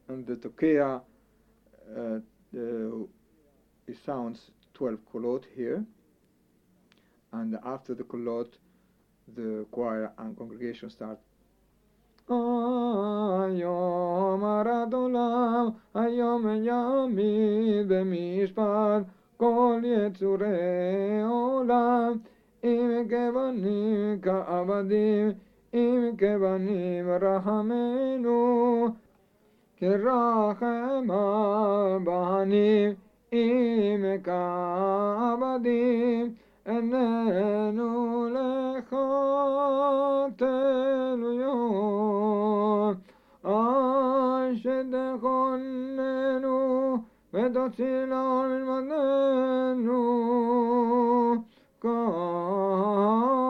and the tokea, it sounds 12 kolot here, and after the kolot, the choir and congregation start. Ayom arat olam, ayom yamid b'mishpat, kol yetzurei olam, im kevanim ka'avadim, im kevanim rahamenu, kerachem banim, im ka'avadim, enenu lekotelu yom, ashedechonenu v'totzilon milmadenu,